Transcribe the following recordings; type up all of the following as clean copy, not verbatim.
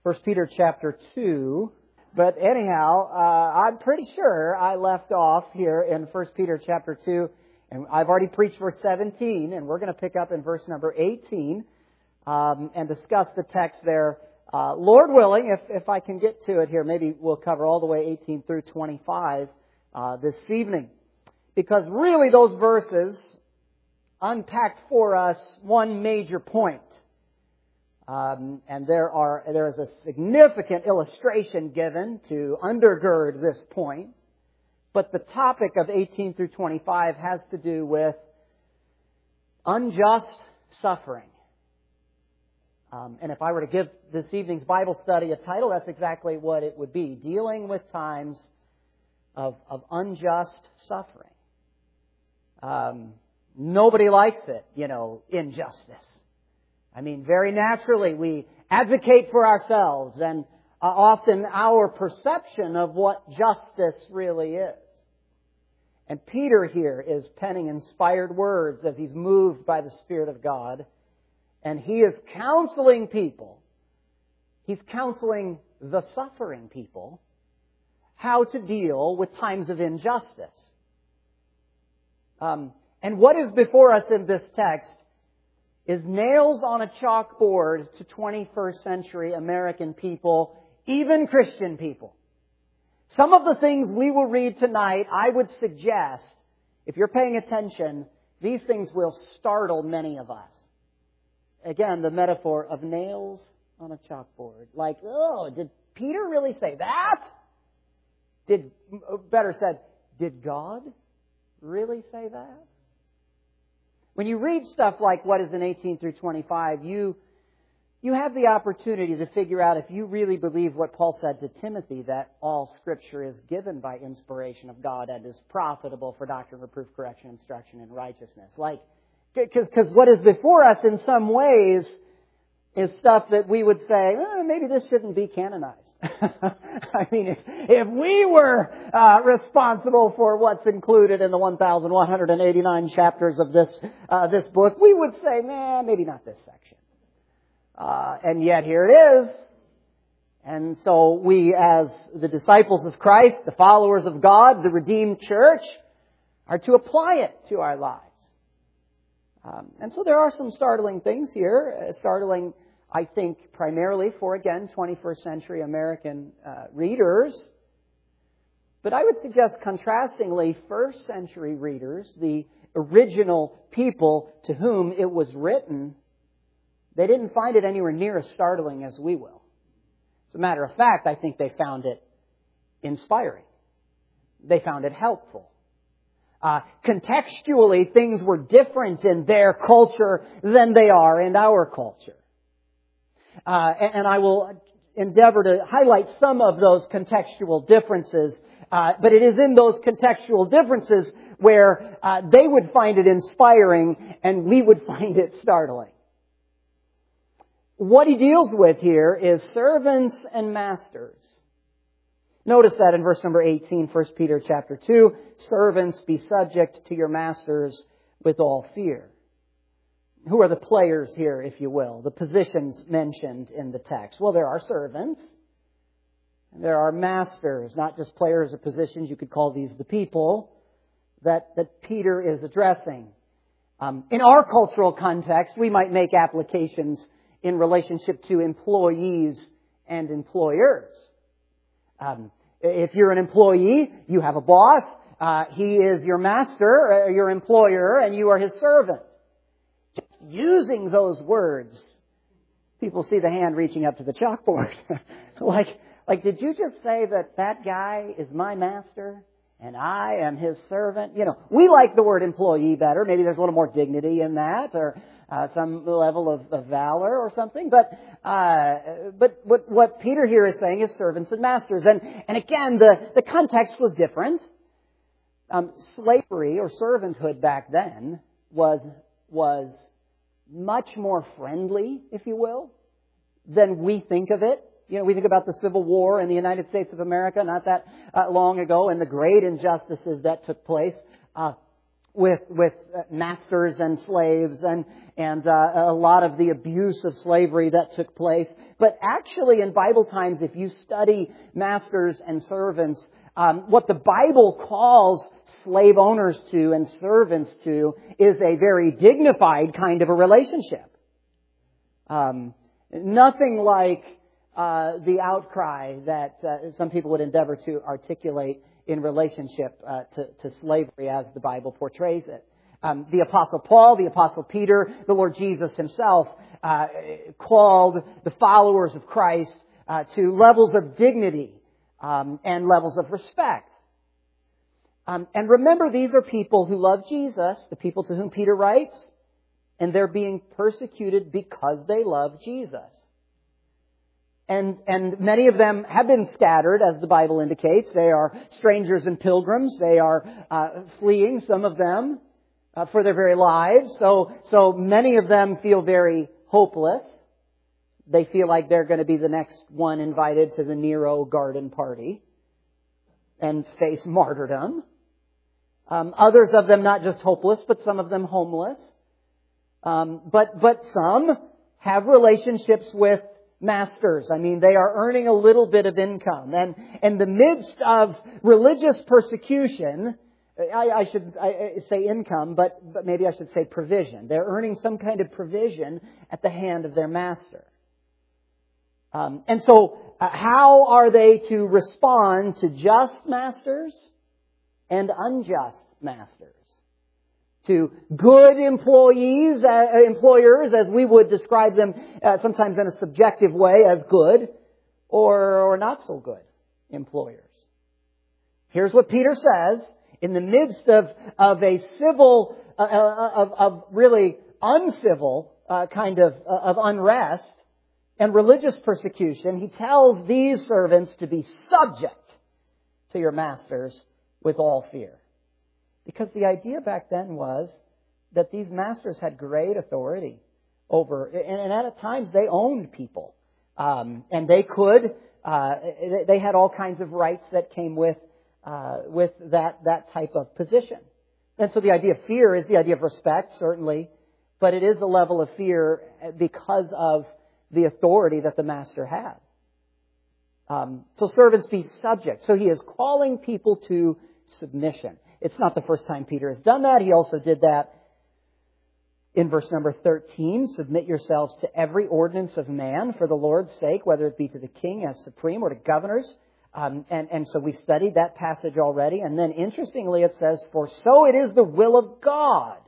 1 Peter chapter 2. But anyhow, I'm pretty sure I left off here in 1 Peter chapter 2, and I've already preached verse 17, and we're going to pick up in verse number 18 and discuss the text there. Lord willing, if I can get to it here, maybe we'll cover all the way 18 through 25 this evening. Because really those verses unpacked for us one major point. And there is a significant illustration given to undergird this point. But the topic of 18 through 25 has to do with unjust suffering. And if I were to give this evening's Bible study a title, that's exactly what it would be. Dealing with times of unjust suffering. Nobody likes it, injustice. I mean, very naturally, we advocate for ourselves and often our perception of what justice really is. And Peter here is penning inspired words as he's moved by the Spirit of God. And he is counseling people. He's counseling the suffering people how to deal with times of injustice. And what is before us in this text is nails on a chalkboard to 21st century American people, even Christian people. Some of the things we will read tonight, I would suggest, if you're paying attention, these things will startle many of us. Again, the metaphor of nails on a chalkboard. Like, oh, did Peter really say that? Better said, did God really say that? When you read stuff like what is in 18 through 25, you have the opportunity to figure out if you really believe what Paul said to Timothy, that all Scripture is given by inspiration of God and is profitable for doctrine, reproof, correction, instruction, and righteousness. Because what is before us in some ways is stuff that we would say, maybe this shouldn't be canonized. I mean, if we were responsible for what's included in the 1,189 chapters of this book, we would say, maybe not this section. And yet here it is. And so we, as the disciples of Christ, the followers of God, the redeemed church, are to apply it to our lives. And so there are some startling things here. Startling, I think, primarily for, again, 21st century American readers. But I would suggest, contrastingly, first century readers, the original people to whom it was written, they didn't find it anywhere near as startling as we will. As a matter of fact, I think they found it inspiring. They found it helpful. Contextually, things were different in their culture than they are in our culture. And I will endeavor to highlight some of those contextual differences. But it is in those contextual differences where they would find it inspiring and we would find it startling. What he deals with here is servants and masters. Notice that in verse number 18, 1 Peter chapter 2, servants, be subject to your masters with all fear. Who are the players here, if you will? The positions mentioned in the text. Well, there are servants. And there are masters, not just players or positions. You could call these the people that Peter is addressing. In our cultural context, we might make applications in relationship to employees and employers. If you're an employee, you have a boss. He is your master, your employer, and you are his servant. Just using those words, people see the hand reaching up to the chalkboard. like, did you just say that guy is my master and I am his servant? We like the word employee better. Maybe there's a little more dignity in that, or some level of valor or something. But what Peter here is saying is servants and masters. And again, the context was different. Slavery or servanthood back then was much more friendly, if you will, than we think of it. We think about the Civil War in the United States of America not that long ago and the great injustices that took place. with masters and slaves and a lot of the abuse of slavery that took place. But actually, in Bible times, if you study masters and servants, what the Bible calls slave owners to and servants to is a very dignified kind of a relationship. Nothing like the outcry that some people would endeavor to articulate in relationship to slavery as the Bible portrays it. The Apostle Paul, the Apostle Peter, the Lord Jesus Himself called the followers of Christ to levels of dignity and levels of respect. And remember, these are people who love Jesus, the people to whom Peter writes, and they're being persecuted because they love Jesus. And many of them have been scattered, as the Bible indicates. They are strangers and pilgrims. They are fleeing, some of them, for their very lives. So many of them feel very hopeless. They feel like they're going to be the next one invited to the Nero garden party and face martyrdom. Others of them not just hopeless, but some of them homeless. But some have relationships with masters. I mean, they are earning a little bit of income. And in the midst of religious persecution, I should say income, but maybe I should say provision. They're earning some kind of provision at the hand of their master. And so, how are they to respond to just masters and unjust masters? To good employers, as we would describe them sometimes in a subjective way as good, or not so good employers. Here's what Peter says. In the midst of a civil, of really uncivil kind of unrest and religious persecution, he tells these servants to be subject to your masters with all fear. Because the idea back then was that these masters had great authority over, and at times they owned people. And they could, they had all kinds of rights that came with that type of position. And so the idea of fear is the idea of respect, certainly, but it is a level of fear because of the authority that the master had. So servants, be subject. So he is calling people to submission. It's not the first time Peter has done that. He also did that in verse number 13. Submit yourselves to every ordinance of man for the Lord's sake, whether it be to the king as supreme or to governors. And so we studied that passage already. And then interestingly it says, for so it is the will of God.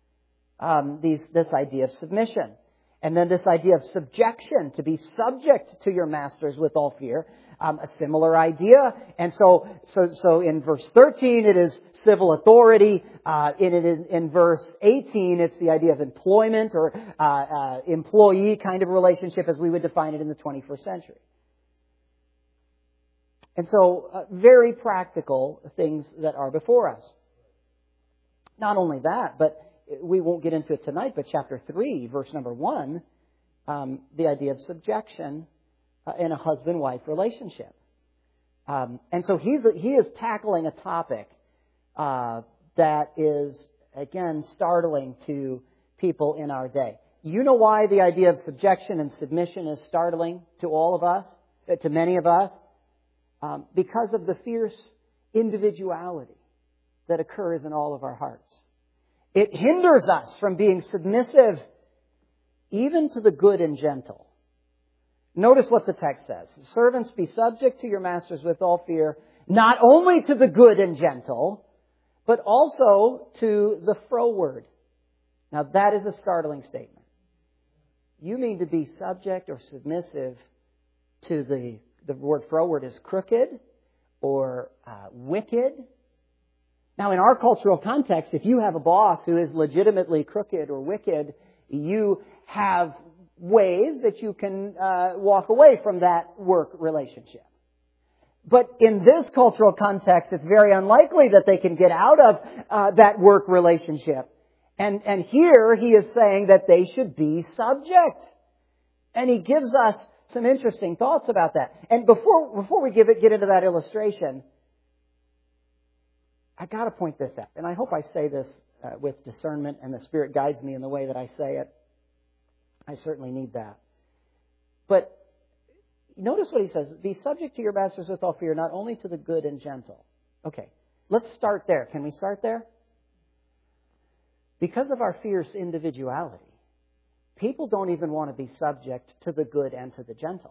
This idea of submission. And then this idea of subjection, to be subject to your masters with all fear. A similar idea. And so in verse 13 it is civil authority. In verse 18 it's the idea of employment or employee kind of relationship as we would define it in the 21st century. And so very practical things that are before us. Not only that, but we won't get into it tonight, but chapter 3, verse number 1, the idea of subjection in a husband-wife relationship. And so he is tackling a topic that is, again, startling to people in our day. You know why the idea of subjection and submission is startling to all of us, to many of us? Because of the fierce individuality that occurs in all of our hearts. It hinders us from being submissive even to the good and gentle. Notice what the text says. Servants, be subject to your masters with all fear, not only to the good and gentle, but also to the froward. Now that is a startling statement. You mean to be subject or submissive to the word froward is crooked or wicked. Now in our cultural context, if you have a boss who is legitimately crooked or wicked, you have ways that you can walk away from that work relationship. But in this cultural context, it's very unlikely that they can get out of that work relationship. And here he is saying that they should be subject. And he gives us some interesting thoughts about that. And before we get into that illustration, I got to point this out. And I hope I say this with discernment and the Spirit guides me in the way that I say it. I certainly need that. But notice what he says. Be subject to your masters with all fear, not only to the good and gentle. Okay, let's start there. Can we start there? Because of our fierce individuality, people don't even want to be subject to the good and to the gentle.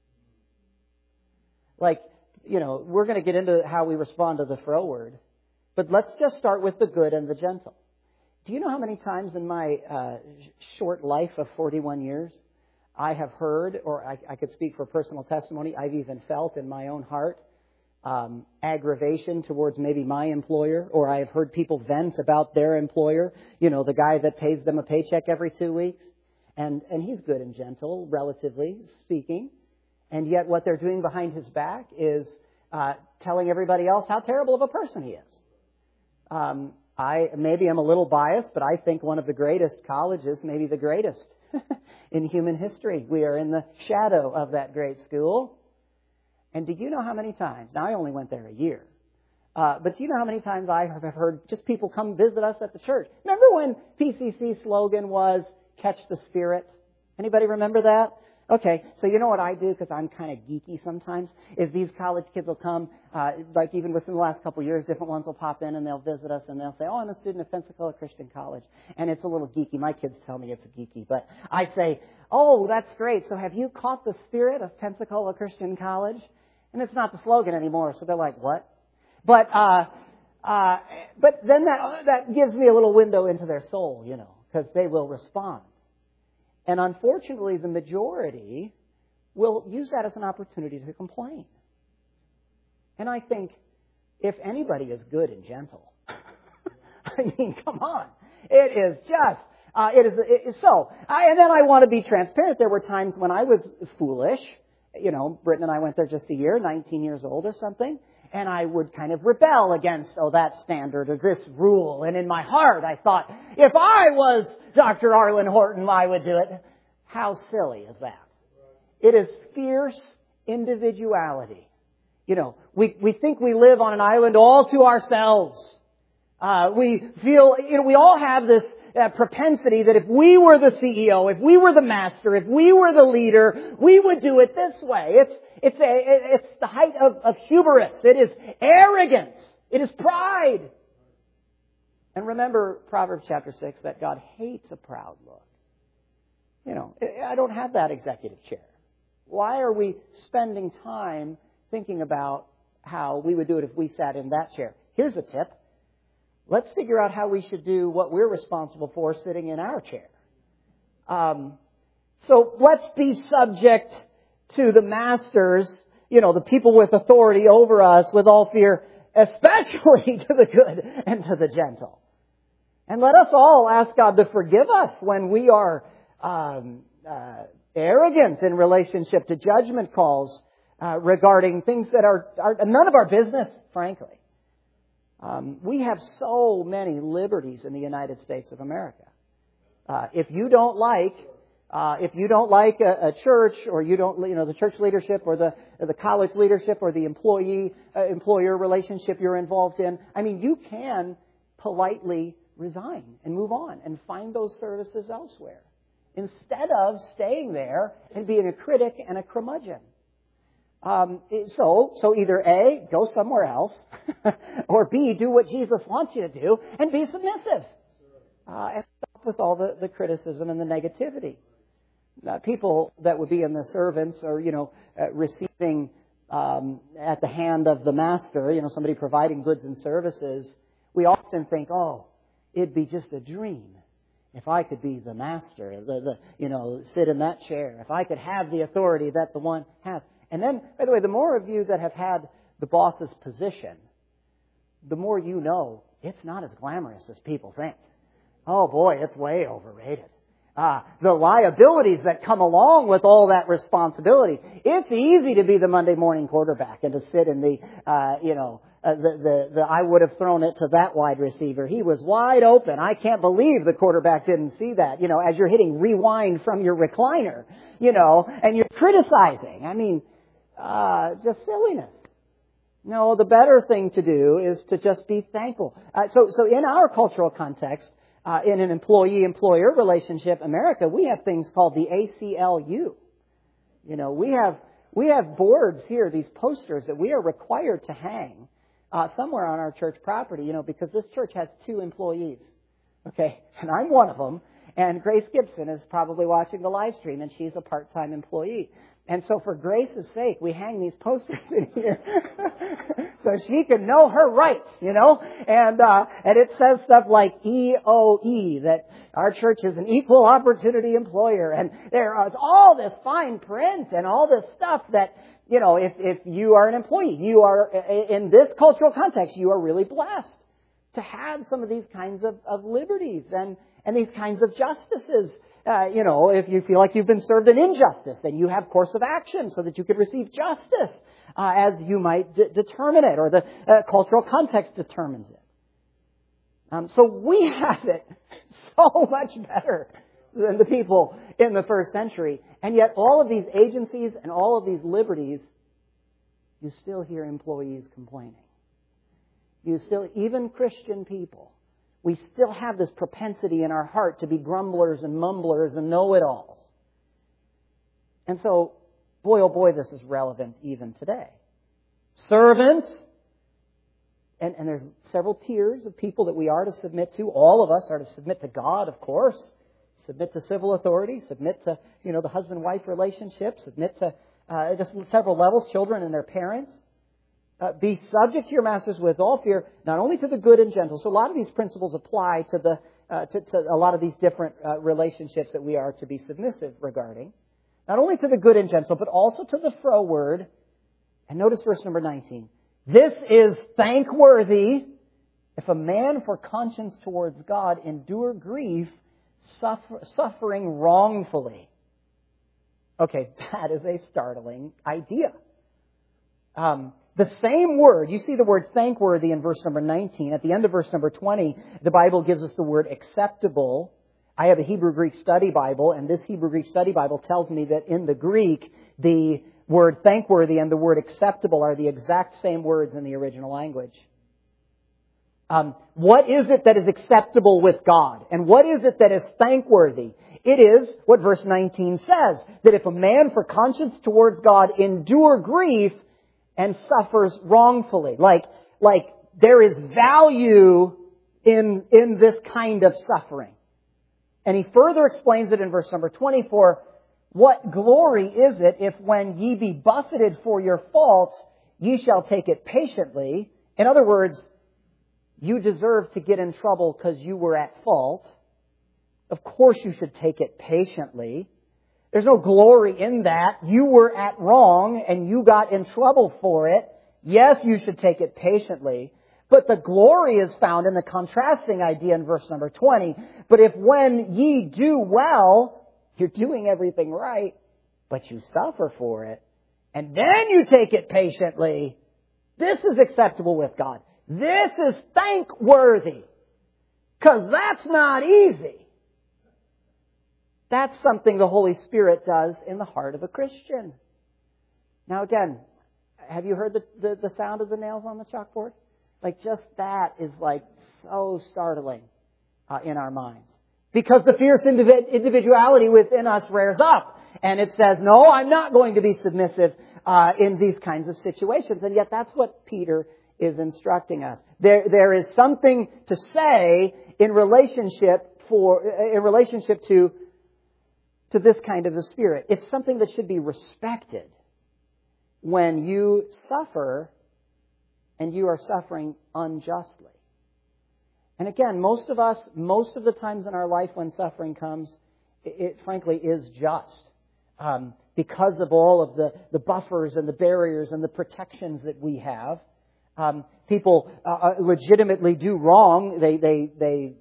Like, we're going to get into how we respond to the froward, but let's just start with the good and the gentle. Do you know how many times in my short life of 41 years I have heard, or I could speak for personal testimony, I've even felt in my own heart, aggravation towards maybe my employer, or I have heard people vent about their employer, the guy that pays them a paycheck every 2 weeks, and he's good and gentle, relatively speaking, and yet what they're doing behind his back is telling everybody else how terrible of a person he is. Maybe I'm a little biased, but I think one of the greatest colleges, maybe the greatest in human history. We are in the shadow of that great school. And do you know how many times, now I only went there a year, but do you know how many times I have heard just people come visit us at the church? Remember when PCC slogan was, catch the Spirit? Anybody remember that? Okay, so you know what I do, because I'm kind of geeky sometimes, is these college kids will come, like even within the last couple of years, different ones will pop in and they'll visit us and they'll say, I'm a student of Pensacola Christian College. And it's a little geeky. My kids tell me it's geeky. But I say, that's great. So have you caught the spirit of Pensacola Christian College? And it's not the slogan anymore. So they're like, what? But then that gives me a little window into their soul, because they will respond. And unfortunately, the majority will use that as an opportunity to complain. And I think, if anybody is good and gentle, I mean, come on. It is just, and then I want to be transparent. There were times when I was foolish. Britton and I went there just a year, 19 years old or something. And I would kind of rebel against, that standard or this rule. And in my heart, I thought, if I was Dr. Arlen Horton, I would do it. How silly is that? It is fierce individuality. We think we live on an island all to ourselves. We feel, we all have this propensity that if we were the CEO, if we were the master, if we were the leader, we would do it this way. It's the height of hubris. It is arrogance. It is pride. And remember Proverbs chapter 6, that God hates a proud look. I don't have that executive chair. Why are we spending time thinking about how we would do it if we sat in that chair? Here's a tip. Let's figure out how we should do what we're responsible for sitting in our chair. So let's be subject to the masters, the people with authority over us with all fear, especially to the good and to the gentle. And let us all ask God to forgive us when we are arrogant in relationship to judgment calls regarding things that are none of our business, frankly. We have so many liberties in the United States of America. If you don't like a church, or you don't, the church leadership or the college leadership or the employer relationship you're involved in, you can politely resign and move on and find those services elsewhere, instead of staying there and being a critic and a curmudgeon. So either A, go somewhere else, or B, do what Jesus wants you to do and be submissive. And stop with all the criticism and the negativity. People that would be in the servants or, receiving at the hand of the master, somebody providing goods and services, we often think, it'd be just a dream if I could be the master, sit in that chair, if I could have the authority that the one has. And then, by the way, the more of you that have had the boss's position, the more you know it's not as glamorous as people think. Oh boy, it's way overrated. The liabilities that come along with all that responsibility. It's easy to be the Monday morning quarterback and to sit in the I would have thrown it to that wide receiver. He was wide open. I can't believe the quarterback didn't see that. As you're hitting rewind from your recliner, and you're criticizing. Just silliness. No, the better thing to do is to just be thankful. So in our cultural context, in an employee-employer relationship, America, we have things called the ACLU. You know, we have boards here, these posters that we are required to hang somewhere on our church property, you know, because this church has 2 employees. Okay, and I'm one of them. And Grace Gibson is probably watching the live stream, and she's a part-time employee. And so for Grace's sake, we hang these posters in here so she can know her rights, you know. And it says stuff like EOE, that our church is an equal opportunity employer. And there is all this fine print and all this stuff that, you know, if you are an employee, you are, in this cultural context, you are really blessed to have some of these kinds of liberties and these kinds of justices. You know, if you feel like you've been served an injustice, then you have course of action so that you could receive justice as you might determine it, or the cultural context determines it. So we have it so much better than the people in the first century. And yet all of these agencies and all of these liberties, you still hear employees complaining. Even Christian people, we still have this propensity in our heart to be grumblers and mumblers and know-it-alls. And so, boy, oh boy, this is relevant even today. Servants, and there's several tiers of people that we are to submit to. All of us are to submit to God, of course. Submit to civil authority. Submit to, you know, the husband-wife relationship. Submit to just several levels, children and their parents. Be subject to your masters with all fear, not only to the good and gentle. So a lot of these principles apply to to a lot of these different relationships that we are to be submissive regarding. Not only to the good and gentle, but also to the froward. And notice verse number 19. This is thankworthy if a man for conscience towards God endure grief, suffering wrongfully. Okay, that is a startling idea. The same word, you see the word thankworthy in verse number 19. At the end of verse number 20, the Bible gives us the word acceptable. I have a Hebrew-Greek study Bible, and this Hebrew-Greek study Bible tells me that in the Greek, the word thankworthy and the word acceptable are the exact same words in the original language. What is it that is acceptable with God? And what is it that is thankworthy? It is what verse 19 says, that if a man for conscience towards God endure grief and suffers wrongfully. Like there is value in this kind of suffering. And he further explains it in verse number 24. What glory is it if when ye be buffeted for your faults, ye shall take it patiently? In other words, you deserve to get in trouble because you were at fault. Of course you should take it patiently. There's no glory in that. You were at wrong and you got in trouble for it. Yes, you should take it patiently. But the glory is found in the contrasting idea in verse number 20. But if when ye do well, you're doing everything right, but you suffer for it, and then you take it patiently, this is acceptable with God. This is thankworthy. Because that's not easy. That's something the Holy Spirit does in the heart of a Christian. Now again, have you heard the sound of the nails on the chalkboard? Like just that is like so startling in our minds. Because the fierce individuality within us rears up. And it says, no, I'm not going to be submissive in these kinds of situations. And yet that's what Peter is instructing us. There is something to say in relationship to this kind of a spirit. It's something that should be respected when you suffer and you are suffering unjustly. And again, most of the times in our life when suffering comes, it frankly is just. Because of all of the buffers and the barriers and the protections that we have. People legitimately do wrong. They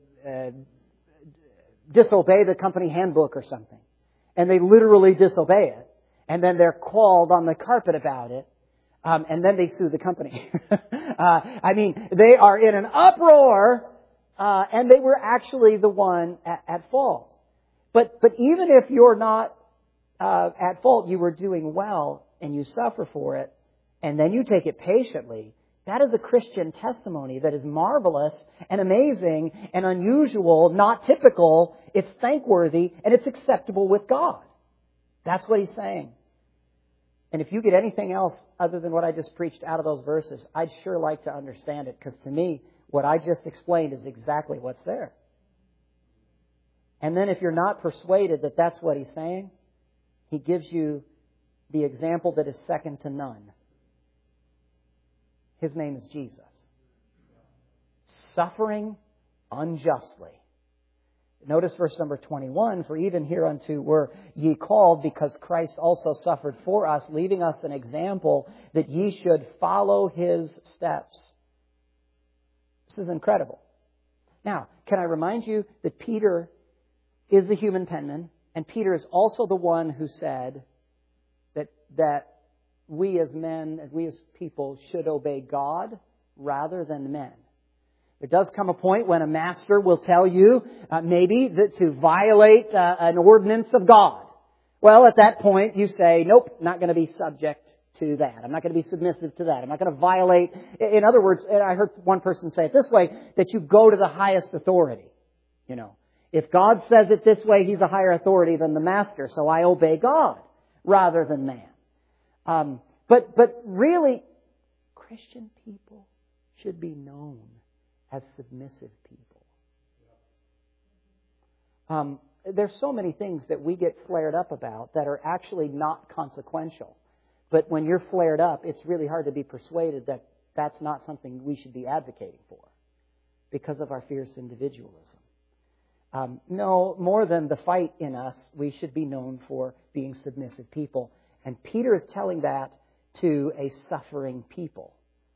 disobey the company handbook or something. And they literally disobey it. And then they're called on the carpet about it. And then they sue the company. I mean, they are in an uproar, and they were actually the one at fault. But even if you're not at fault, you were doing well, and you suffer for it, and then you take it patiently, That is a Christian testimony that is marvelous and amazing and unusual, not typical. It's thankworthy and it's acceptable with God. That's what he's saying. And if you get anything else other than what I just preached out of those verses, I'd sure like to understand it, because to me, what I just explained is exactly what's there. And then if you're not persuaded that that's what he's saying, he gives you the example that is second to none. His name is Jesus. Suffering unjustly. Notice verse number 21, for even hereunto were ye called, because Christ also suffered for us, leaving us an example that ye should follow his steps. This is incredible. Now, can I remind you that Peter is the human penman, and Peter is also the one who said that we as men, we as people, should obey God rather than men. There does come a point when a master will tell you, maybe, that to violate an ordinance of God. Well, at that point, you say, nope, not going to be subject to that. I'm not going to be submissive to that. I'm not going to violate. In other words, I heard one person say it this way, that you go to the highest authority. You know, if God says it this way, he's a higher authority than the master, so I obey God rather than man. But really, Christian people should be known as submissive people. There's so many things that we get flared up about that are actually not consequential. But when you're flared up, it's really hard to be persuaded that that's not something we should be advocating for because of our fierce individualism. No, more than the fight in us, we should be known for being submissive people. And Peter is telling that to a suffering people.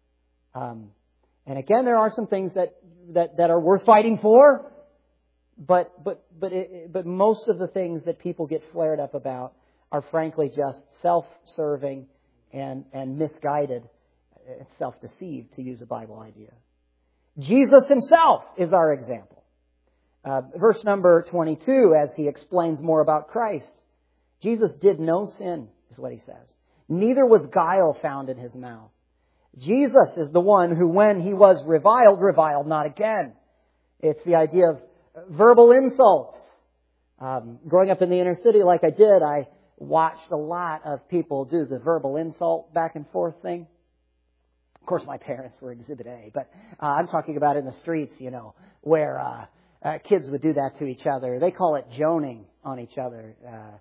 And again, there are some things that are worth fighting for, but most of the things that people get flared up about are frankly just self-serving and misguided, self-deceived, to use a Bible idea. Jesus himself is our example. Verse number 22, as he explains more about Christ, Jesus did no sin, is what he says. Neither was guile found in his mouth. Jesus is the one who, when he was reviled not again. It's the idea of verbal insults. Growing up in the inner city like I did, I watched a lot of people do the verbal insult back and forth thing. Of course, my parents were Exhibit A, but I'm talking about in the streets, where kids would do that to each other. They call it joning on each other.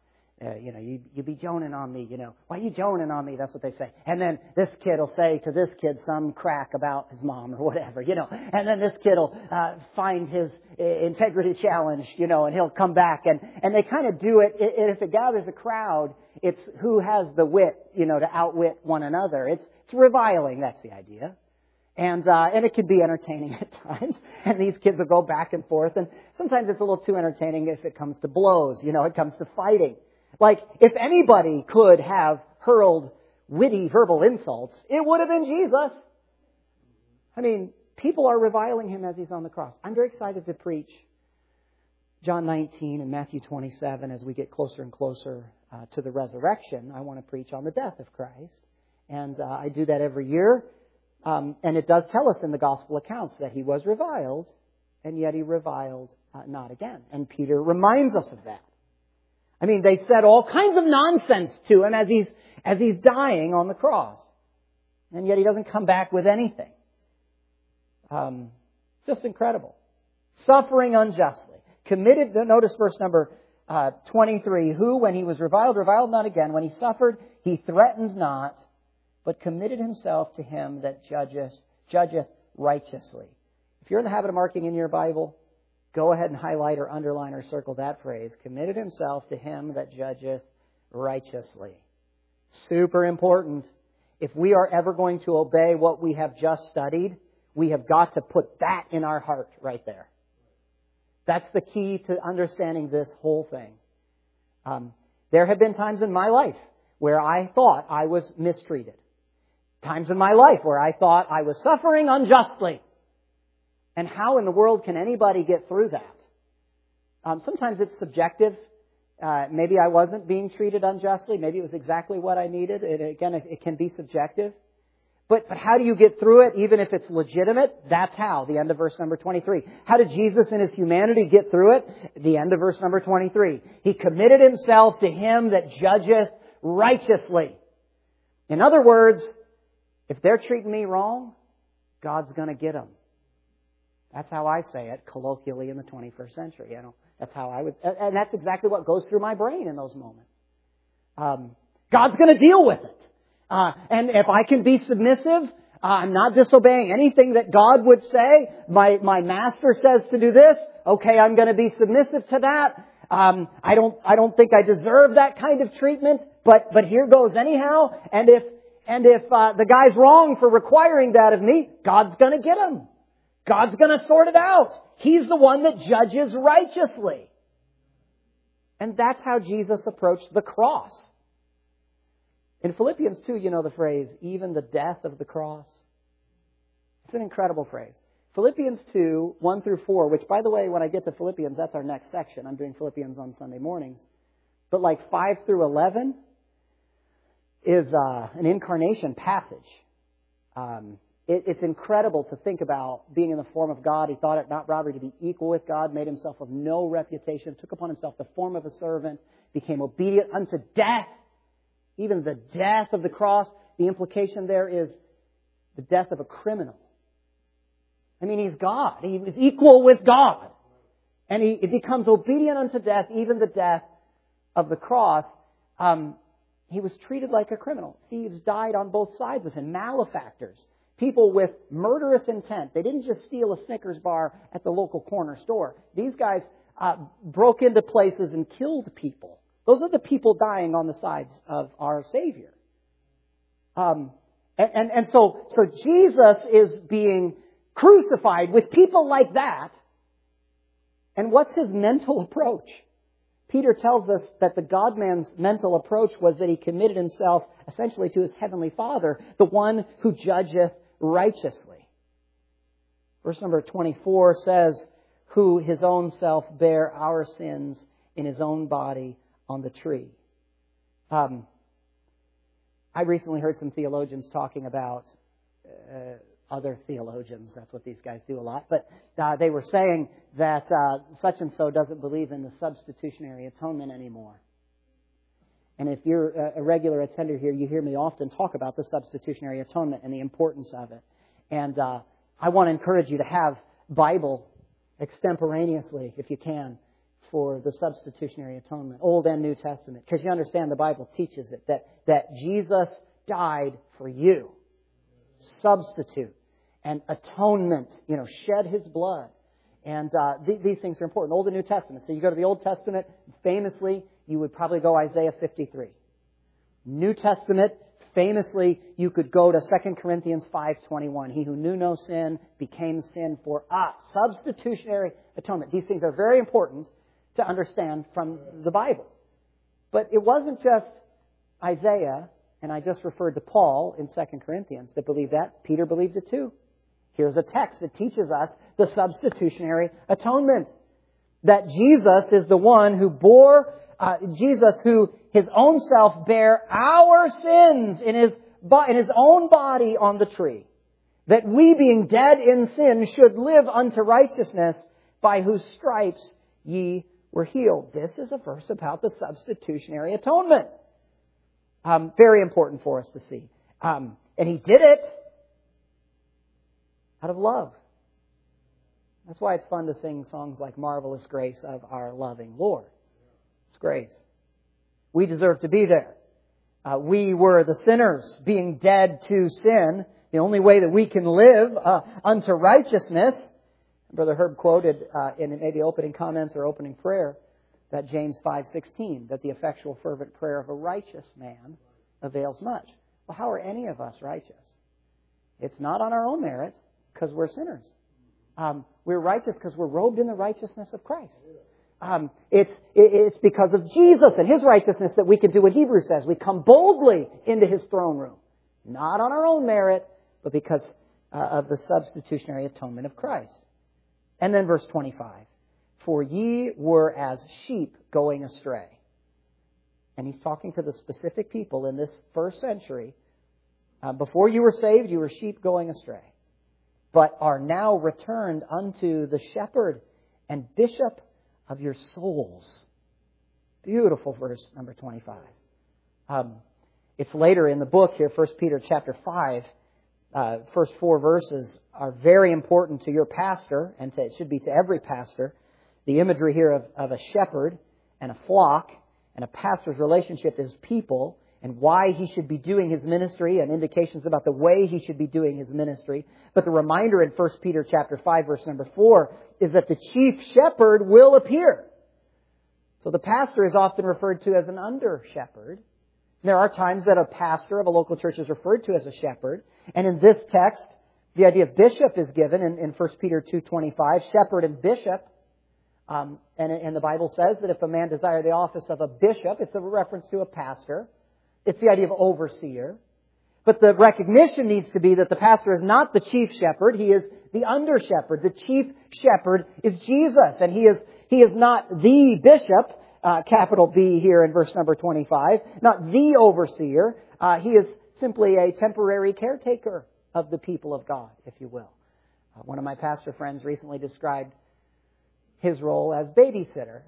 You be joning on me, Why are you joning on me? That's what they say. And then this kid will say to this kid some crack about his mom or whatever, And then this kid will find his integrity challenged, and he'll come back. And they kind of do it. If it gathers a crowd, it's who has the wit, to outwit one another. It's reviling. That's the idea. And it can be entertaining at times. And these kids will go back and forth. And sometimes it's a little too entertaining if it comes to blows, it comes to fighting. Like, if anybody could have hurled witty verbal insults, it would have been Jesus. I mean, people are reviling him as he's on the cross. I'm very excited to preach John 19 and Matthew 27 as we get closer and closer to the resurrection. I want to preach on the death of Christ. And I do that every year. And it does tell us in the gospel accounts that he was reviled, and yet he reviled not again. And Peter reminds us of that. I mean, they said all kinds of nonsense to him as he's dying on the cross. And yet he doesn't come back with anything. Just incredible. Suffering unjustly. Committed, notice verse number 23. Who, when he was reviled not again. When he suffered, he threatened not, but committed himself to him that judgeth righteously. If you're in the habit of marking in your Bible, go ahead and highlight or underline or circle that phrase. Committed himself to him that judgeth righteously. Super important. If we are ever going to obey what we have just studied, we have got to put that in our heart right there. That's the key to understanding this whole thing. There have been times in my life where I thought I was mistreated. Times in my life where I thought I was suffering unjustly. And how in the world can anybody get through that? Sometimes it's subjective. Maybe I wasn't being treated unjustly. Maybe it was exactly what I needed. It can be subjective. But how do you get through it, even if it's legitimate? That's how. The end of verse number 23. How did Jesus in His humanity get through it? The end of verse number 23. He committed Himself to Him that judgeth righteously. In other words, if they're treating me wrong, God's going to get them. That's how I say it colloquially in the 21st century. That's how I would, and that's exactly what goes through my brain in those moments. God's going to deal with it. And if I can be submissive, I'm not disobeying anything that God would say. My master says to do this. Okay, I'm going to be submissive to that. I don't think I deserve that kind of treatment, but here goes anyhow. And if the guy's wrong for requiring that of me, God's going to get him. God's going to sort it out. He's the one that judges righteously. And that's how Jesus approached the cross. In Philippians 2, you know the phrase, even the death of the cross. It's an incredible phrase. Philippians 2, 1 through 4, which, by the way, when I get to Philippians, that's our next section. I'm doing Philippians on Sunday mornings. But like 5 through 11 is an incarnation passage. It's incredible to think about being in the form of God. He thought it not robbery to be equal with God, made Himself of no reputation, took upon Himself the form of a servant, became obedient unto death, even the death of the cross. The implication there is the death of a criminal. I mean, He's God. He is equal with God. And He becomes obedient unto death, even the death of the cross. He was treated like a criminal. Thieves died on both sides of Him. Malefactors. People with murderous intent. They didn't just steal a Snickers bar at the local corner store. These guys broke into places and killed people. Those are the people dying on the sides of our Savior. And so Jesus is being crucified with people like that. And what's His mental approach? Peter tells us that the God-man's mental approach was that He committed Himself essentially to His Heavenly Father, the one who judgeth righteously. Verse number 24 says, who His own self bare our sins in His own body on the tree. I recently heard some theologians talking about other theologians. That's what these guys do a lot. But they were saying that such and so doesn't believe in the substitutionary atonement anymore. And if you're a regular attender here, you hear me often talk about the substitutionary atonement and the importance of it. And I want to encourage you to have Bible extemporaneously, if you can, for the substitutionary atonement, Old and New Testament. Because you understand the Bible teaches it, that Jesus died for you. Substitute and atonement, shed His blood. And these things are important. Old and New Testament. So you go to the Old Testament, famously, you would probably go Isaiah 53. New Testament, famously, you could go to 2 Corinthians 5:21. He who knew no sin became sin for us. Substitutionary atonement. These things are very important to understand from the Bible. But it wasn't just Isaiah, and I just referred to Paul in 2 Corinthians that believed that. Peter believed it too. Here's a text that teaches us the substitutionary atonement. That Jesus is the one who who His own self bare our sins in His own body on the tree. That we, being dead in sin, should live unto righteousness, by whose stripes ye were healed. This is a verse about the substitutionary atonement. Very important for us to see. And He did it out of love. That's why it's fun to sing songs like Marvelous Grace of Our Loving Lord. It's grace. We deserve to be there. We were the sinners being dead to sin. The only way that we can live unto righteousness. Brother Herb quoted in maybe opening comments or opening prayer that James 5:16, that the effectual fervent prayer of a righteous man avails much. Well, how are any of us righteous? It's not on our own merit, because we're sinners. We're righteous because we're robed in the righteousness of Christ. It's because of Jesus and His righteousness that we can do what Hebrews says. We come boldly into His throne room. Not on our own merit, but because of the substitutionary atonement of Christ. And then verse 25. For ye were as sheep going astray. And He's talking to the specific people in this first century Before you were saved, you were sheep going astray, but are now returned unto the shepherd and bishop of your souls. Beautiful verse number 25. It's later in the book here, 1 Peter chapter 5. First 4 verses are very important to your pastor, and it should be to every pastor. The imagery here of a shepherd and a flock, and a pastor's relationship to his people, and why he should be doing his ministry, and indications about the way he should be doing his ministry. But the reminder in 1 Peter chapter 5, verse number 4, is that the chief shepherd will appear. So the pastor is often referred to as an under-shepherd. There are times that a pastor of a local church is referred to as a shepherd. And in this text, the idea of bishop is given in 1 Peter 2:25, shepherd and bishop. And the Bible says that if a man desire the office of a bishop, it's a reference to a pastor. It's the idea of overseer. But the recognition needs to be that the pastor is not the chief shepherd. He is the under shepherd. The chief shepherd is Jesus. And he is not the bishop, capital B here in verse number 25, not the overseer. He is simply a temporary caretaker of the people of God, if you will. One of my pastor friends recently described his role as babysitter.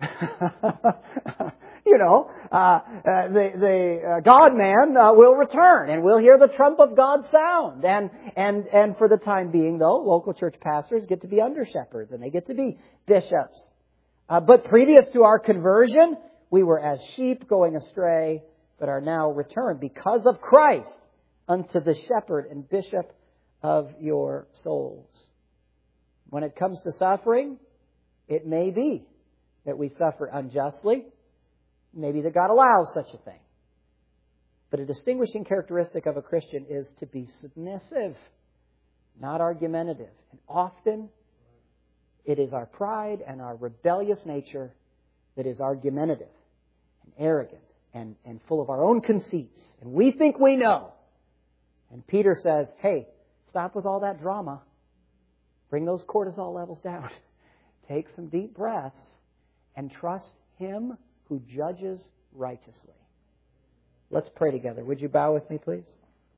The God-man will return, and we'll hear the trump of God sound. And for the time being, though, local church pastors get to be under-shepherds, and they get to be bishops. But previous to our conversion, we were as sheep going astray, but are now returned because of Christ unto the shepherd and bishop of your souls. When it comes to suffering, it may be that we suffer unjustly. Maybe that God allows such a thing. But a distinguishing characteristic of a Christian is to be submissive, not argumentative. And often it is our pride and our rebellious nature that is argumentative and arrogant and full of our own conceits. And we think we know. And Peter says, hey, stop with all that drama. Bring those cortisol levels down. Take some deep breaths and trust Him who judges righteously. Let's pray together. Would you bow with me, please?